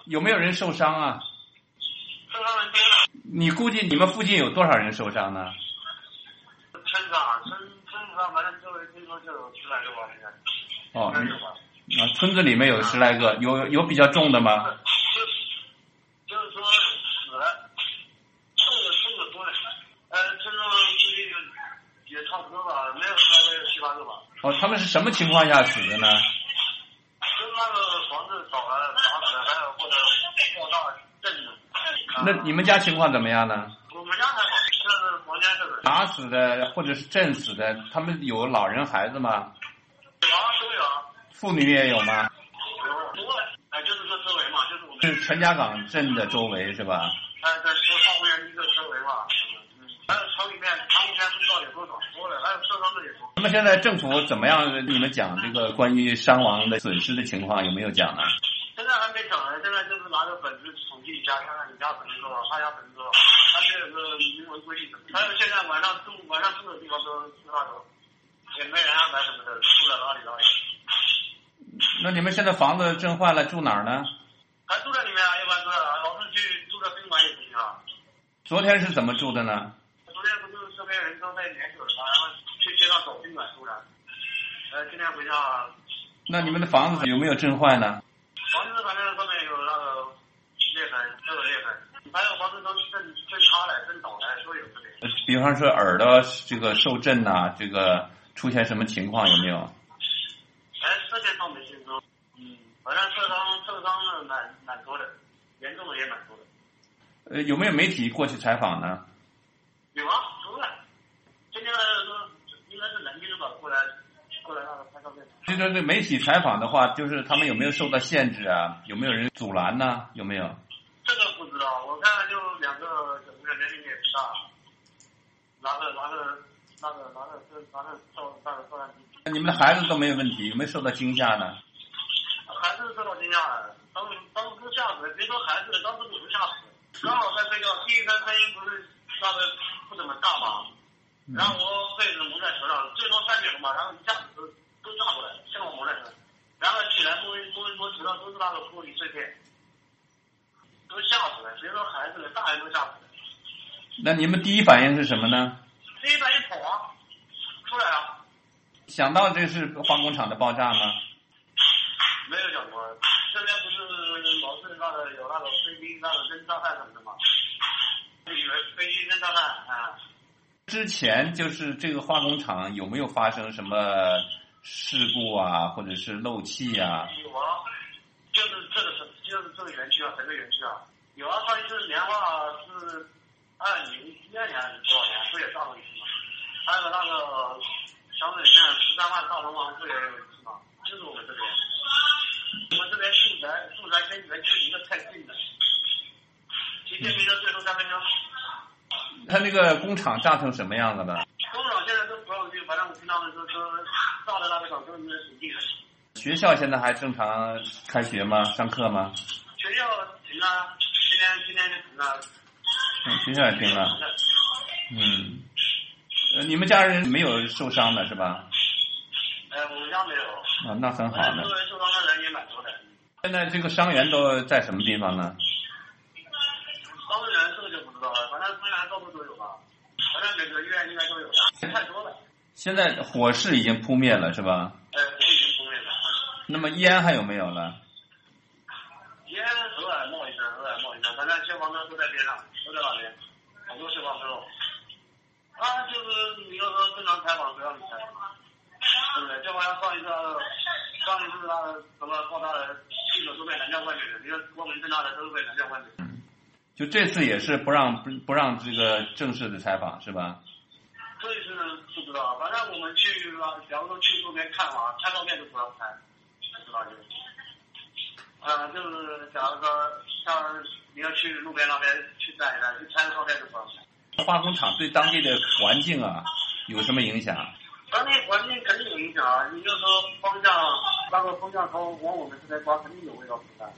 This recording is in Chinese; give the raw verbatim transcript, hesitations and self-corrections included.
有没有人受伤啊？ 受伤人多了。 你估计你们附近有多少人受伤呢？ 村上村村上反正周围听说就有十来个吧，现在。 哦， 应该有吧。 啊，村子里面有十来个，有有比较重的吗？ 就就是说死了，重的重的多了。呃，村上估计也差不多吧，没有十来个，有七八个吧。 哦，他们是什么情况下死的呢？ 就那个房子倒了砸死了，还有或者爆炸震的。 那你们家情况怎么样呢？ 我们家还好，这是房间这个。 打死的或者是震死的，他们有老人孩子吗？ 有啊，都有啊。 妇女也有吗？ 有多了，哎，就是说周围嘛，就是我们。 是陈家岗镇的周围是吧？ 哎，在说花公园一个周围嘛。嗯，还有城里面，城里面不知道有多少，多了，还有受伤的也多。 那么现在政府怎么样？你们讲这个关于伤亡的损失的情况有没有讲呢？ 现在还没讲呢，现在就是拿着本子统计一下，看看你家可能多少，他家可能多少，他这有个明文规定的。还有现在晚上住晚上住的地方都是那种，也没人安排什么的，住在哪里哪里。 那你们现在房子震坏了，住哪儿呢？ 还住在里面啊，一般住在老是去住在宾馆也不行啊。 昨天是怎么住的呢？ 昨天不是周边人都被撵走了嘛，然后去街上找宾馆住的。呃，今天回家。 那你们的房子有没有震坏呢？ 房子反正上面有那个裂痕，都有裂痕，还有房子都震震塌了、震倒了，都有这里。 比方说耳朵这个受震呐、啊，这个出现什么情况有没有？ 哎，这些倒没听说。嗯，反正受伤受伤的蛮蛮多的，严重的也蛮多的。 呃，有没有媒体过去采访呢？ 有啊，多了。今天说应该是南京的吧，过来过来那个拍照片。 就说这媒体采访的话，就是他们有没有受到限制啊？有没有人阻拦呢？有没有？ 这个不知道，我看就两个小朋友年龄也不大，拿着拿着那个拿着拿着照那个照相机。 你们的孩子都没有问题，有没有受到惊吓呢？ 孩子受到惊吓了，当当时都吓死了，别说孩子了，当时我都吓死了。刚好在睡觉，第一声声音不是那个不怎么大嘛，然后我被子蒙在头上，最多三秒嘛，然后一下子都都炸过来，像我蒙在头上，然后起来摸一摸一摸头上都是那个玻璃碎片，都吓死了，别说孩子了，大人都吓死了。 那你们第一反应是什么呢？ 第一反应跑啊，出来了。 想到这是化工厂的爆炸吗？ 没有想过，这边不是老是那个有那个飞机那个扔炸弹什么的嘛，就以为飞机扔炸弹啊。 之前就是这个化工厂有没有发生什么事故啊，或者是漏气啊？ 有啊，就是这个是就是这个园区啊，整个园区啊，有啊。上一次棉花是二零一二年还是多少年，不也炸过一次嘛？还有那个小水县十三万大龙王不也有一次嘛？就是我们这边。我们这边住宅住宅跟园区离得太近了，骑电瓶车最多三分钟。 它那个工厂炸成什么样子了？ 工厂现在都不让去，反正我听他们说说炸的那个厂都已经属地了。 学校现在还正常开学吗？上课吗？ 学校停了，今天今天就停了。 嗯，学校也停了。嗯，呃，你们家人没有受伤的是吧？ 呃，我们家没有。 啊，那很好的。 周围受伤的人也蛮多的。 现在这个伤员都在什么地方呢？ 伤员这个就不知道了，反正伤员到处都有吧，反正每个医院应该都有的，太多了。 现在火势已经扑灭了是吧？ 呃，火已经扑灭了。 那么烟还有没有了？ 烟偶尔冒一声，偶尔冒一声，反正消防车都在边上，都在那边，好多消防车哦。啊，就是你要说正常采访，谁让你采访？对不对？就好像上一次那个，上一次那个什么爆炸的记者都被拦在外面的，你说光明正大的都是被拦在外面的。 嗯，就这次也是不让不不让这个正式的采访是吧？ 这一次不知道，反正我们去啊，假如说去路边看嘛，拍照片都不让拍，不知道就。呃，就是假如说像你要去路边那边去站一站，去拍个照片都不让拍。 化工厂对当地的环境啊有什么影响？ 当地环境肯定有影响啊！你就说风向，那个风向从往我们这边刮，肯定有味道出来。